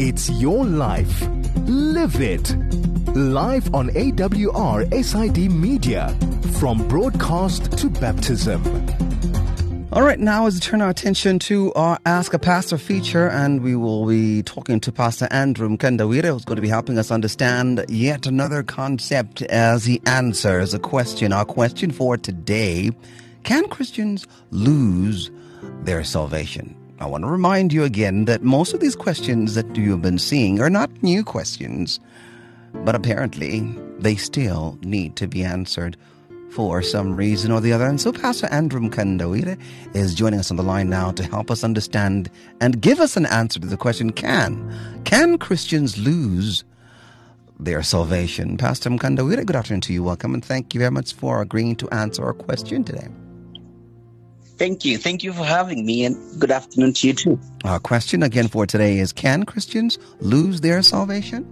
It's your life. Live it. Live on AWR SID Media. From broadcast to baptism. All right, now as we turn our attention to our Ask a Pastor feature, and we will be talking to Pastor Andrew Mkandawire, who's going to be helping us understand yet another concept as he answers a question. Our question for today: can Christians lose their salvation? I want to remind you again that most of these questions that you've been seeing are not new questions, but apparently they still need to be answered for some reason or the other. And so Pastor Andrew Mkandawire is joining us on the line now to help us understand and give us an answer to the question, can Christians lose their salvation? Pastor Mkandawire, good afternoon to you. Welcome, and thank you very much for agreeing to answer our question today. Thank you. Thank you for having me, and good afternoon to you too. Our question again for today is, can Christians lose their salvation?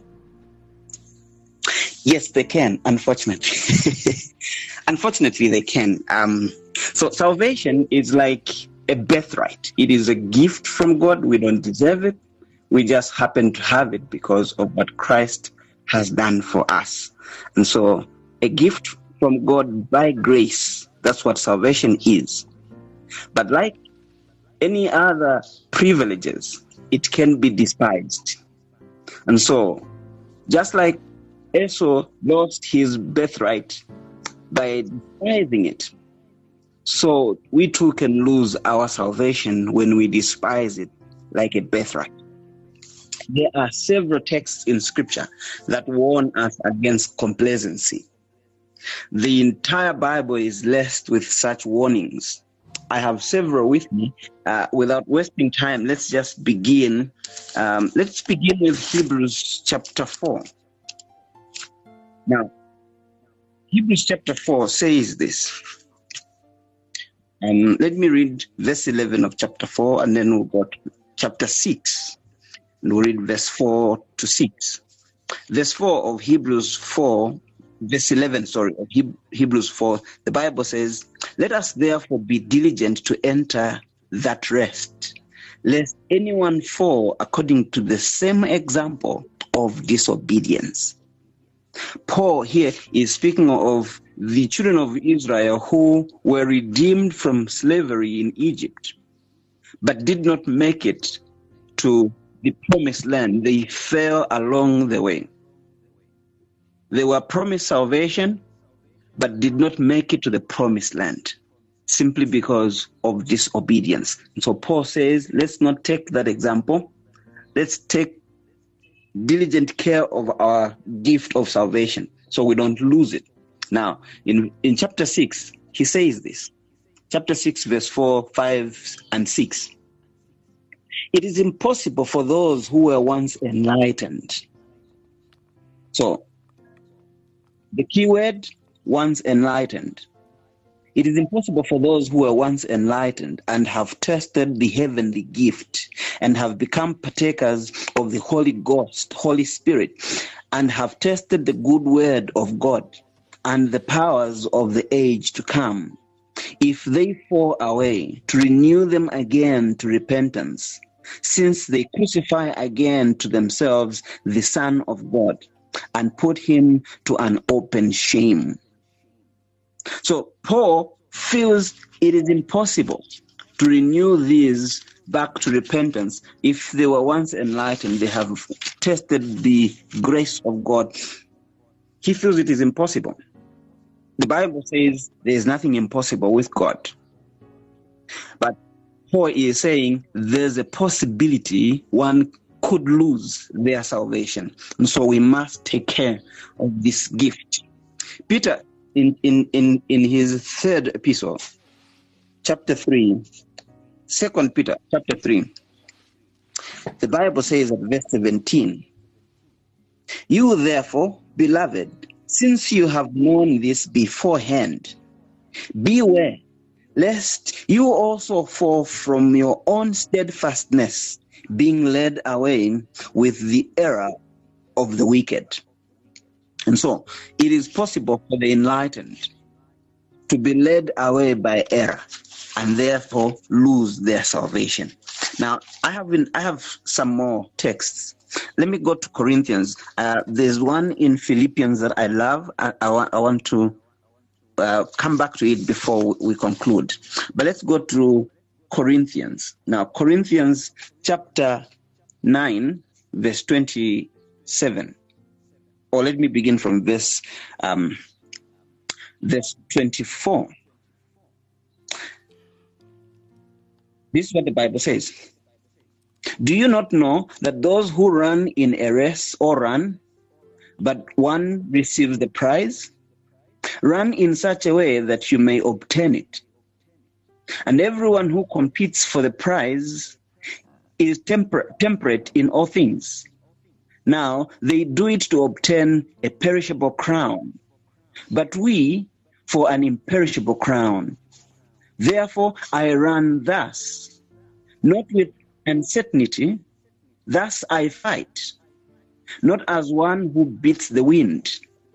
Yes, they can, unfortunately. Unfortunately, they can. So salvation is like a birthright. It is a gift from God. We don't deserve it. We just happen to have it because of what Christ has done for us. And so a gift from God by grace, that's what salvation is. But like any other privileges, it can be despised. And so just like Esau lost his birthright by despising it, so we too can lose our salvation when we despise it like a birthright. There are several texts in Scripture that warn us against complacency. The entire Bible is laced with such warnings. I have several with me. Without wasting time, let's just begin. Let's begin with Hebrews chapter 4. Now, Hebrews chapter 4 says this. Let me read verse 11 of chapter 4, and then we'll go to chapter 6. And we'll read verse 4 to 6. Verse 4 of Hebrews 4, verse 11, of Hebrews 4, the Bible says, "Let us therefore be diligent to enter that rest, lest anyone fall according to the same example of disobedience." Paul here is speaking of the children of Israel who were redeemed from slavery in Egypt, but did not make it to the promised land. They fell along the way. They were promised salvation, but did not make it to the promised land simply because of disobedience. And so Paul says, let's not take that example. Let's take diligent care of our gift of salvation so we don't lose it. Now, in chapter 6, he says this. Chapter 6, verse 4, 5, and 6. "It is impossible for those who were once enlightened." So, the key word, once enlightened. "It is impossible for those who were once enlightened and have tasted the heavenly gift and have become partakers of the Holy Ghost, Holy Spirit, and have tasted the good word of God and the powers of the age to come, if they fall away, to renew them again to repentance, since they crucify again to themselves the Son of God and put him to an open shame." So Paul feels it is impossible to renew these back to repentance. If they were once enlightened, they have tested the grace of God. He feels it is impossible. The Bible says there is nothing impossible with God. But Paul is saying there's a possibility one could lose their salvation. And so we must take care of this gift. Peter, in his third epistle, chapter 3, 2 Peter chapter 3, the Bible says at verse 17, "You therefore, beloved, since you have known this beforehand, beware lest you also fall from your own steadfastness, being led away with the error of the wicked." And so it is possible for the enlightened to be led away by error and therefore lose their salvation. Now, I have some more texts. Let me go to Corinthians. There's one in Philippians that I love. I want to come back to it before we conclude. But let's go to Corinthians. Now, Corinthians chapter 9, verse 27. Or let me begin from verse 24. This is what the Bible says. Do you not know that those who run in a race all run, but one receives the prize? Run in such a way that you may obtain it. And everyone who competes for the prize is temperate in all things. Now, they do it to obtain a perishable crown, but we for an imperishable crown. Therefore, I run thus, not with uncertainty, thus I fight, not as one who beats the wind,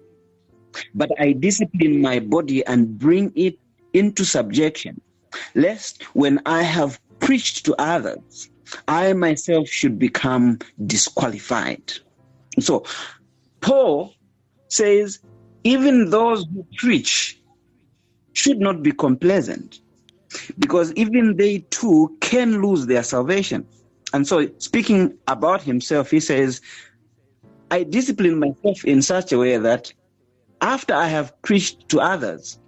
but I discipline my body and bring it into subjection, lest when I have preached to others, I myself should become disqualified. So, Paul says, even those who preach should not be complacent, because even they too can lose their salvation. And so, speaking about himself, he says, I discipline myself in such a way that after I have preached to others,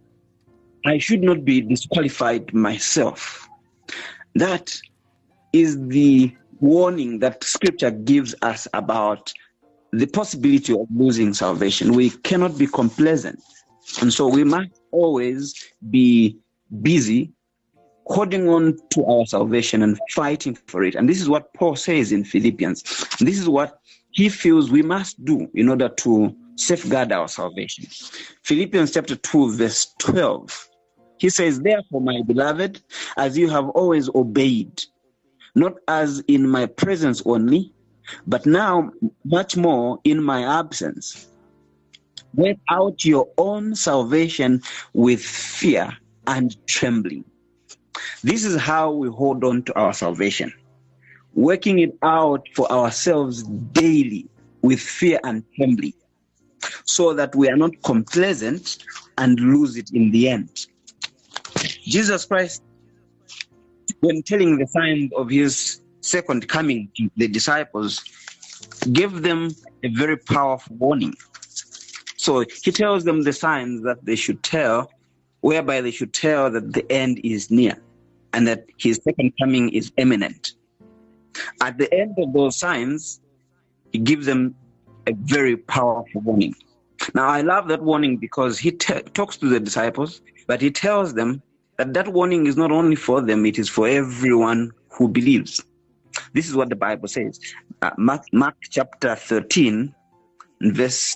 I should not be disqualified myself. That is the warning that Scripture gives us about the possibility of losing salvation. We cannot be complacent. And so we must always be busy holding on to our salvation and fighting for it. And this is what Paul says in Philippians. This is what he feels we must do in order to safeguard our salvation. Philippians chapter 2, verse 12. He says, therefore, my beloved, as you have always obeyed, not as in my presence only, but now much more in my absence, work out your own salvation with fear and trembling. This is how we hold on to our salvation, working it out for ourselves daily with fear and trembling, so that we are not complacent and lose it in the end. Jesus Christ, when telling the signs of his second coming to the disciples, gave them a very powerful warning. So he tells them the signs that they should tell, whereby they should tell that the end is near and that his second coming is imminent. At the end of those signs, he gives them a very powerful warning. Now, I love that warning because he talks to the disciples, but he tells them that warning is not only for them, it is for everyone who believes. This is what the Bible says. Mark chapter 13, verse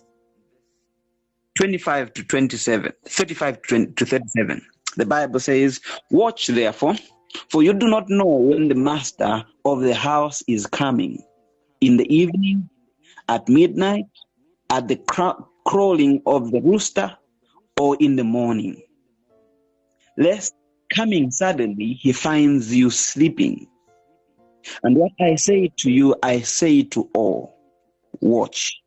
25 to 27, 35 to 37. The Bible says, watch therefore, for you do not know when the master of the house is coming, in the evening, at midnight, at the crowing of the rooster, or in the morning, lest coming suddenly he finds you sleeping. And what I say to you, I say to all, watch.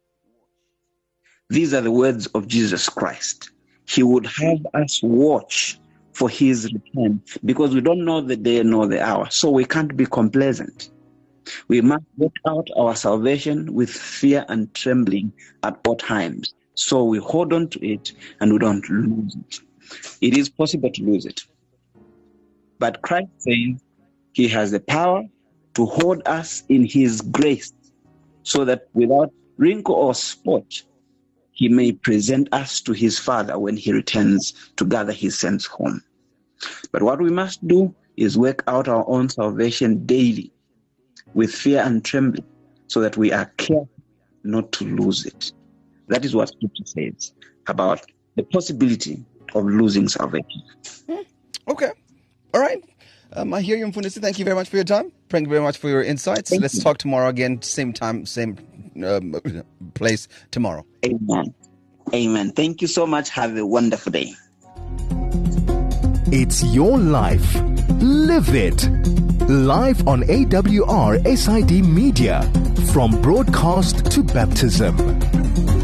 These are the words of Jesus Christ. He would have us watch for his return, because we don't know the day nor the hour, so we can't be complacent. We must work out our salvation with fear and trembling at all times, so we hold on to it and we don't lose it. It is possible to lose it, but Christ says he has the power to hold us in his grace, so that without wrinkle or spot, he may present us to his Father when he returns to gather his saints home. But what we must do is work out our own salvation daily with fear and trembling, so that we are careful not to lose it. That is what Scripture says about the possibility of losing salvation. Okay. All right. I hear you, Mfundisi. Thank you very much for your time. Thank you very much for your insights. Let's talk tomorrow again, same time, same place tomorrow. Amen. Amen. Thank you so much. Have a wonderful day. It's your life. Live it. Live on AWR SID Media. From broadcast to baptism.